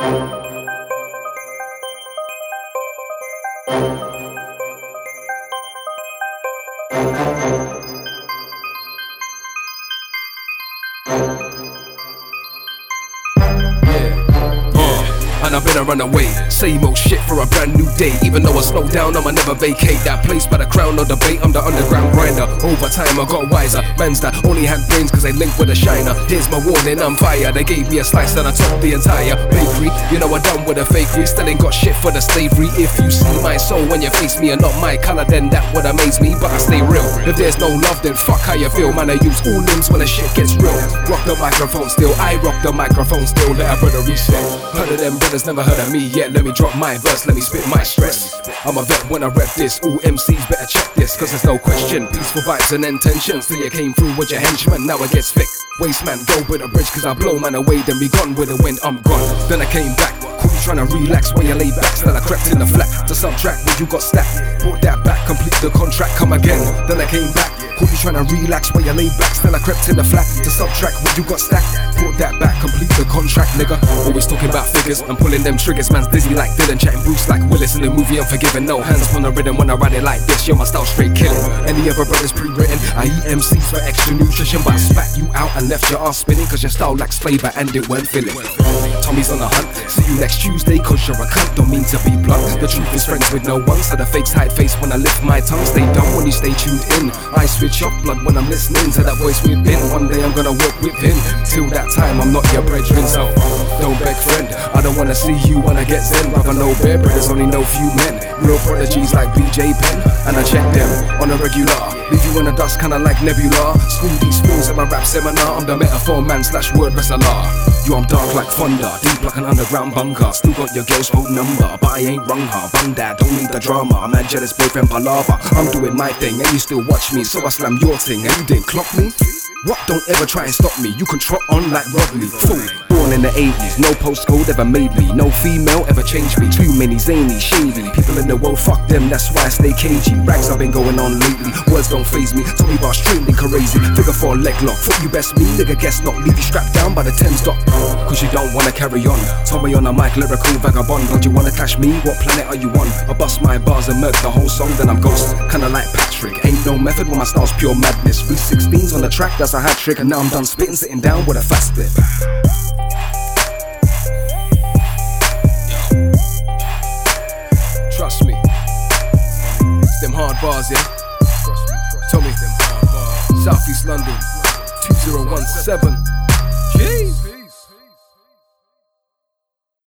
And I've been a runaway, same old shit for a brand new day. Even though I slow down, I'ma never vacate that place by the crown or debate. I'm the underground grinder, over time I got wiser. Mans that only had brains cause they linked with a shiner. Here's my warning, I'm fire. They gave me a slice and I took the entire bakery. You know I done with a fakery, still ain't got shit for the slavery. If you see my soul when you face me and not my colour, then that would amaze me, but I stay real. If there's no love, then fuck how you feel. Man, I use all limbs when the shit gets real. Rock the microphone still, I rock the microphone still. Let a brother reset. Heard of them brothers, never heard of me yet. Let me drop my verse, let me spit my stress. I'm a vet when I rep this. All MCs better check this, cause there's no question. Peaceful vibes and intentions till you came through with your henchmen. Now it gets thick. Waste man, go with a bridge cause I blow man away. Then be gone with the wind, I'm gone. Then I came back, cool tryna relax while you lay back. Still I crept in the flat to subtract what you got stacked. Brought that back, complete the contract, come again. Then I came back, cool tryna relax while you lay back. Still I crept in the flat to subtract what you got stacked. Brought that back, complete the contract, nigga. Always talking about figures, I'm pulling them triggers. Man's dizzy like Dylan, chatting Bruce like Willis in the movie Unforgiven. No hands on the rhythm when I ride it like this. Yo, my style straight killing. Any other brothers pre-written, I eat MCs for extra nutrition, but I spat you out and left your ass spinning cause your style lacks flavor and it weren't filling. Tommy's on the hunt, see you next Tuesday cause you're a cunt. Don't mean to be blunt, the truth is friends with no one. So the fakes hide face when I lift my tongue. Stay dumb when you stay tuned in. I switch off blood when I'm listening to that voice within. One day I'm gonna work with him. Till that time I'm not your brethren, so don't beg friend. I don't wanna see you when I get zen. Rather know bare brothers, only know few men. Real prodigies like BJ Penn, and I check them on a regular. Leave you in the dust kinda like Nebula. School these fools at my rap seminar. I'm the metaphor man / word wrestler. Yo, I'm dark like thunder, deep like an underground bunker. Still got your girl's phone number, but I ain't rung her. Bun that, don't need the drama. I'm a jealous boyfriend palaver. I'm doing my thing and you still watch me, so I slam your thing and you didn't clock me. What? Don't ever try and stop me. You can trot on like Rodney. Fool. Born in the 80s, no postcode ever made me. No female ever changed me. Too many zany, shady people in the world, fuck them, that's why I stay cagey. Rags I've been going on lately, words don't faze me. Tommy bar straightly crazy. Figure 4 leg lock, thought you best me, nigga guess not. Leave you strapped down by the 10 stop, cause you don't wanna carry on. Tommy on the mic, lyrical vagabond. God, you wanna clash me? What planet are you on? I bust my bars and murk the whole song, then I'm ghost. Kinda like Patrick, ain't no method when my style's pure madness. 316s on the track, that's a hat trick. And now I'm done spitting, sitting down with a fast spit. Trust me, it's them hard bars, yeah. Trust me, Tommy, them hard bars. Southeast London, 2017.